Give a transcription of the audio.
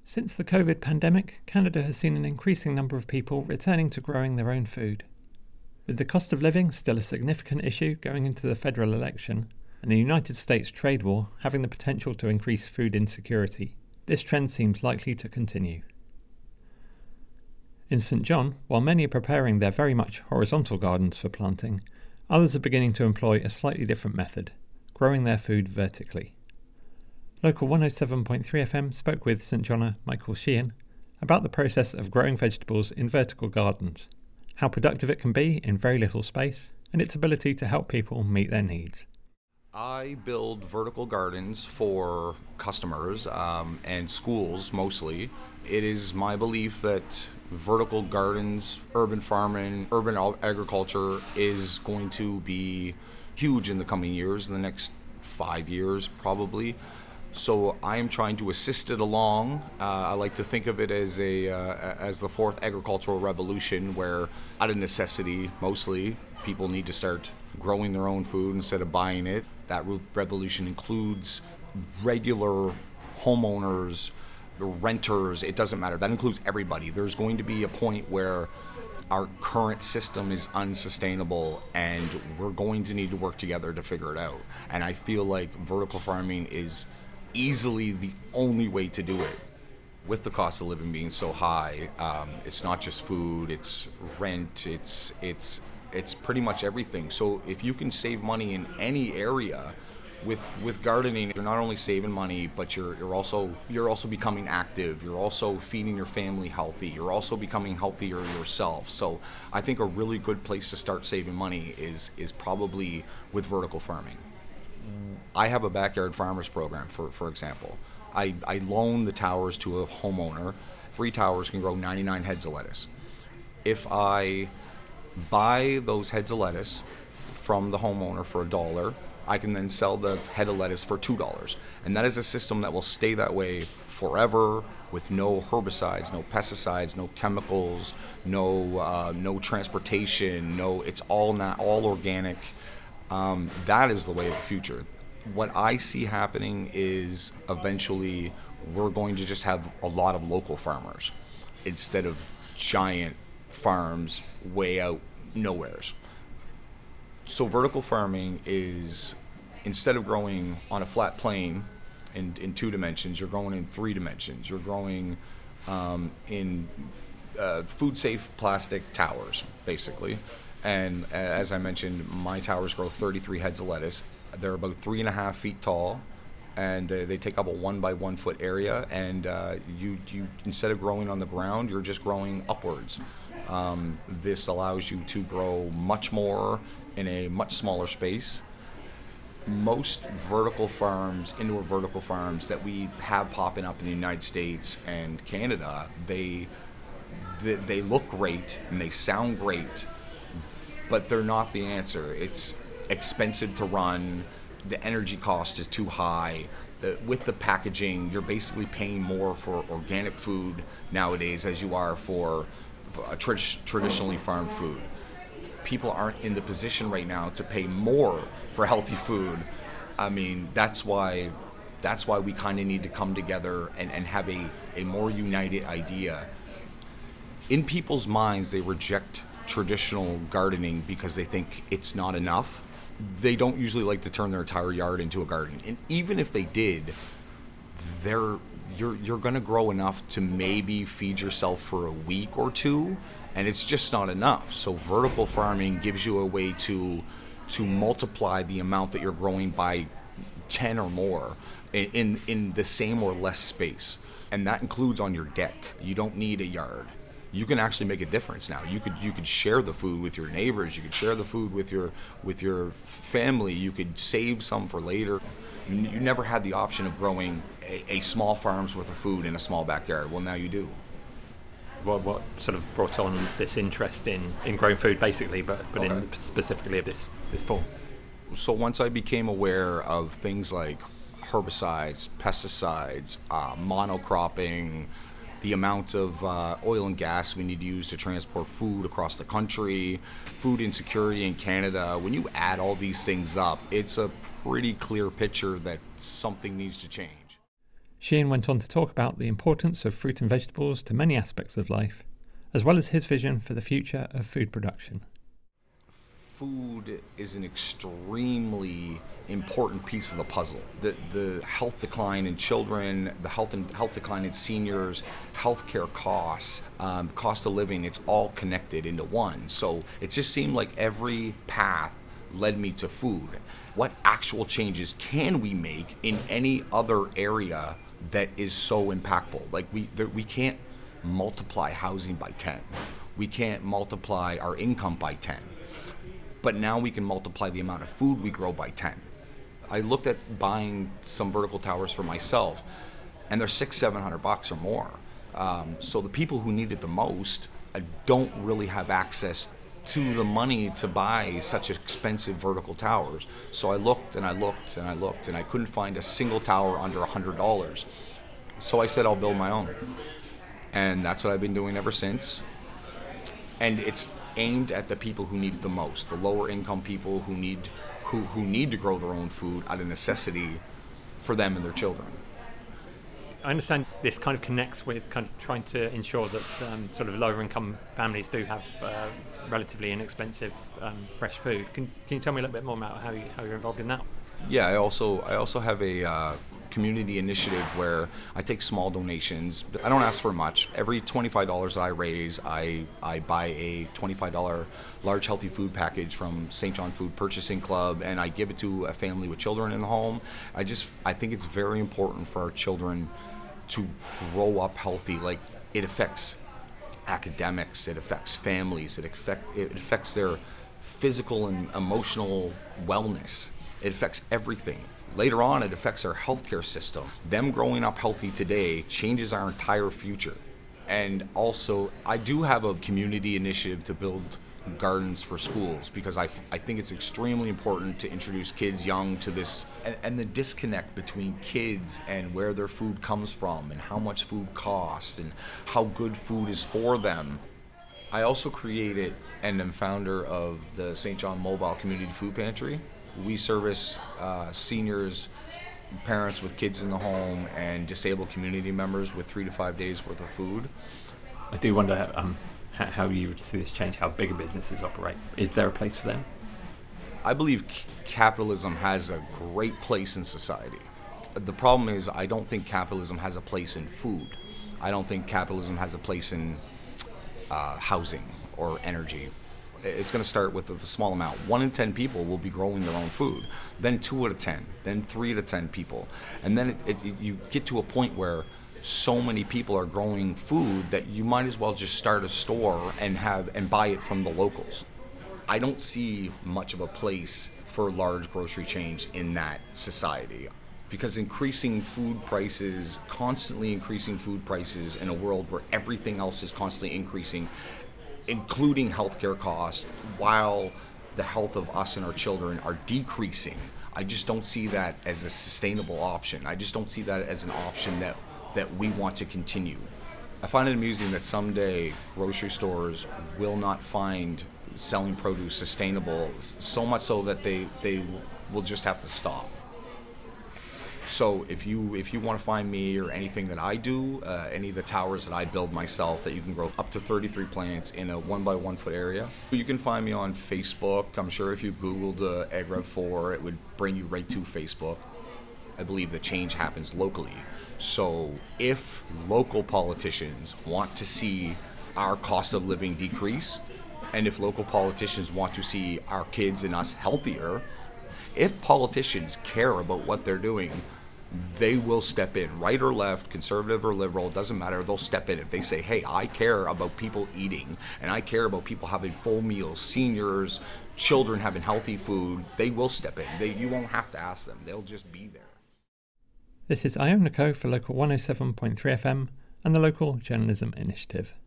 Since the COVID pandemic, Canada has seen an increasing number of people returning to growing their own food. With the cost of living still a significant issue going into the federal election, and the United States trade war having the potential to increase food insecurity, this trend seems likely to continue. In St John, while many are preparing their very much horizontal gardens for planting, others are beginning to employ a slightly different method, growing their food vertically. Local 107.3 FM spoke with St Johnner Michael Sheehan about the process of growing vegetables in vertical gardens, how productive it can be in very little space, and its ability to help people meet their needs. I build vertical gardens for customers and schools mostly. It is my belief that vertical gardens, urban farming, urban agriculture is going to be huge in the coming years, in the next 5 years probably. So I am trying to assist it along. I like to think of it as the fourth agricultural revolution, where out of necessity, mostly, people need to start growing their own food instead of buying it. That revolution includes regular homeowners, the renters, it doesn't matter. That includes everybody. There's going to be a point where our current system is unsustainable and we're going to need to work together to figure it out. And I feel like vertical farming is easily the only way to do it. With the cost of living being so high, it's not just food, it's rent, it's pretty much everything. So if you can save money in any area with gardening, you're not only saving money, but you're also becoming active. You're also feeding your family healthy. You're also becoming healthier yourself. So I think a really good place to start saving money is probably with vertical farming. I have a backyard farmers program, for example. I loan the towers to a homeowner. 3 towers can grow 99 heads of lettuce. If I buy those heads of lettuce from the homeowner for $1, I can then sell the head of lettuce for $2. And that is a system that will stay that way forever, with no herbicides, no pesticides, no chemicals, no transportation, it's all organic. That is the way of the future. What I see happening is eventually we're going to just have a lot of local farmers instead of giant farms way out nowheres. So vertical farming is, instead of growing on a flat plane in 2 dimensions, you're growing in 3 dimensions. You're growing in food-safe plastic towers, basically. And as I mentioned, my towers grow 33 heads of lettuce. They're about 3.5 feet tall, and they take up a 1 by 1 foot area. And you instead of growing on the ground, you're just growing upwards. This allows you to grow much more in a much smaller space. Most vertical farms, indoor vertical farms that we have popping up in the United States and Canada, they look great and they sound great, but they're not the answer. It's expensive to run, the energy cost is too high. With the packaging, you're basically paying more for organic food nowadays as you are for traditionally farmed food. People aren't in the position right now to pay more for healthy food. I mean, that's why we kind of need to come together and have a more united idea. In people's minds, they reject traditional gardening because they think it's not enough. They don't usually like to turn their entire yard into a garden. And even if they did, you're going to grow enough to maybe feed yourself for a week or 2, and it's just not enough. So vertical farming gives you a way to multiply the amount that you're growing by 10 or more in the same or less space. And that includes on your deck. You don't need a yard. You can actually make a difference now. You could share the food with your neighbors. You could share the food with your family. You could save some for later. You never had the option of growing a small farm's worth of food in a small backyard. Well, now you do. What sort of brought on this interest in growing food, basically, but okay, in specifically of this form? So once I became aware of things like herbicides, pesticides, monocropping, the amount of oil and gas we need to use to transport food across the country, food insecurity in Canada. When you add all these things up, it's a pretty clear picture that something needs to change. Sheehan went on to talk about the importance of fruit and vegetables to many aspects of life, as well as his vision for the future of food production. Food is an extremely important piece of the puzzle. The health decline in children, the health decline in seniors, healthcare costs, cost of living, it's all connected into one. So it just seemed like every path led me to food. What actual changes can we make in any other area that is so impactful? Like we can't multiply housing by 10. We can't multiply our income by 10. But now we can multiply the amount of food we grow by 10. I looked at buying some vertical towers for myself, and they're $600-700 or more. So the people who need it the most don't really have access to the money to buy such expensive vertical towers. So I looked and I looked and I looked, and I couldn't find a single tower under $100. So I said I'll build my own, and that's what I've been doing ever since. And it's aimed at the people who need it the most, the lower income people who need to grow their own food out of necessity for them and their children. I understand this kind of connects with kind of trying to ensure that sort of lower income families do have relatively inexpensive fresh food. Can you tell me a little bit more about how you're involved in that? Yeah, I also have a community initiative where I take small donations. I don't ask for much. Every $25 that I raise, I buy a $25 large healthy food package from St. John Food Purchasing Club, and I give it to a family with children in the home. I think it's very important for our children to grow up healthy. Like, it affects academics, it affects families, it affects their physical and emotional wellness. It affects everything. Later on, it affects our healthcare system. Them growing up healthy today changes our entire future. And also, I do have a community initiative to build gardens for schools, because I think it's extremely important to introduce kids young to this, and the disconnect between kids and where their food comes from and how much food costs and how good food is for them. I also created and am founder of the St. John Mobile Community Food Pantry. We service seniors, parents with kids in the home, and disabled community members with 3 to 5 days worth of food. I do wonder how you would see this change, how bigger businesses operate. Is there a place for them? I believe capitalism has a great place in society. The problem is, I don't think capitalism has a place in food. I don't think capitalism has a place in housing or energy. It's going to start with a small amount. 1 in 10 people will be growing their own food, then 2 out of 10, then 3 out of 10 people. And then you get to a point where so many people are growing food that you might as well just start a store and buy it from the locals. I don't see much of a place for large grocery chains in that society, because constantly increasing food prices in a world where everything else is constantly increasing, including healthcare costs, while the health of us and our children are decreasing. I just don't see that as a sustainable option. I just don't see that as an option that we want to continue. I find it amusing that someday grocery stores will not find selling produce sustainable, so much so that they will just have to stop. So if you want to find me or anything that I do, any of the towers that I build myself that you can grow up to 33 plants in a 1 by 1 foot area, you can find me on Facebook. I'm sure if you Googled AgRev4, it would bring you right to Facebook. I believe the change happens locally. So if local politicians want to see our cost of living decrease, and if local politicians want to see our kids and us healthier, if politicians care about what they're doing, they will step in, right or left, conservative or liberal, it doesn't matter. They'll step in if they say, hey, I care about people eating, and I care about people having full meals, seniors, children having healthy food. They will step in. You won't have to ask them. They'll just be there. This is Iona Co for Local 107.3 FM and the Local Journalism Initiative.